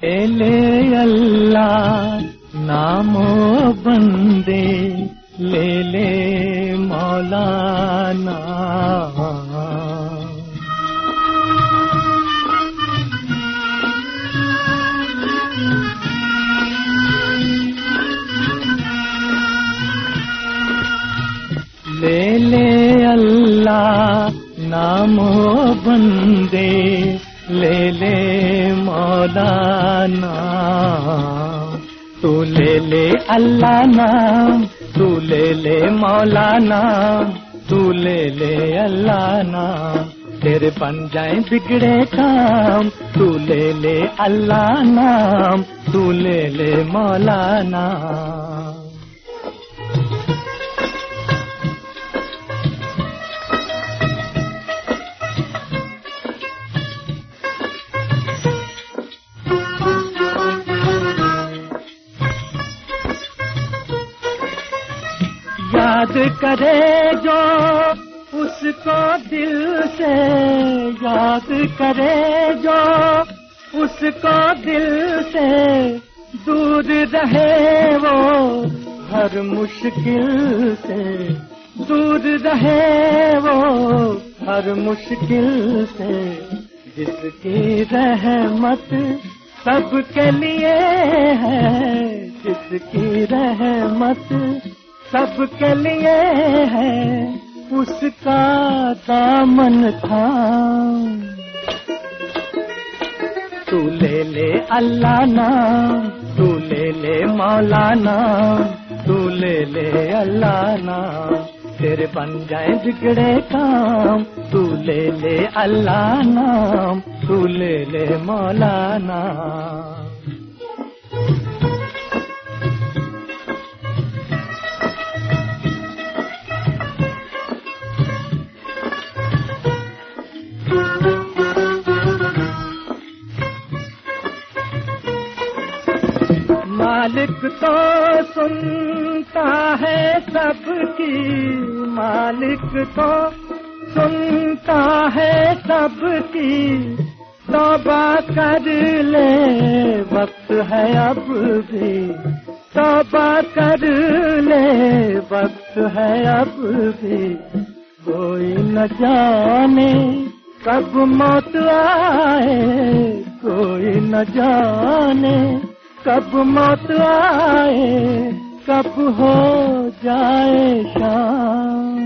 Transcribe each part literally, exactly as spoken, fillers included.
ले अल्लाह नामो बंदे, ले ले मौलाना। ले ले अल्लाह नामो बंदे, ले ले मौलाना। तू ले ले अल्लाह नाम, तू ले ले मौलाना, तू ले ले अल्लाह नाम। तेरे बन जाए बिगड़े काम, तू ले ले अल्लाह नाम, तू ले ले मौलाना। याद करे जो उसको दिल से, याद करे जो उसको दिल से, दूर रहे वो हर मुश्किल से, दूर रहे वो हर मुश्किल से। जिसकी रहमत सबके लिए है, जिसकी रहमत सबके लिए है, उसका दामन थाम। तू ले ले अल्लाह नाम, तू ले ले मौलाना, तू ले ले अल्लाह नाम। तेरे बन जाए बिगड़े काम, तू ले ले अल्लाह नाम, तू ले ले मौलाना। मालिक तो सुनता है सबकी, मालिक तो सुनता है सबकी। तौबा कर ले वक्त है अब भी, तौबा कर ले वक्त है अब भी। कोई न जाने कब मौत आए, कोई न जाने कब मौत आए, कब हो जाए शाम।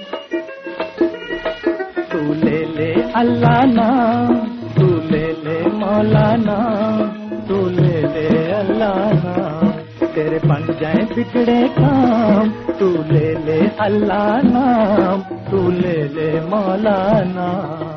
तू ले ले अल्लाह नाम, तू ले ले मौलाना, तू ले ले अल्लाह नाम। तेरे बन जाए बिगड़े काम, तू ले ले अल्लाह नाम, तू ले ले मौलाना।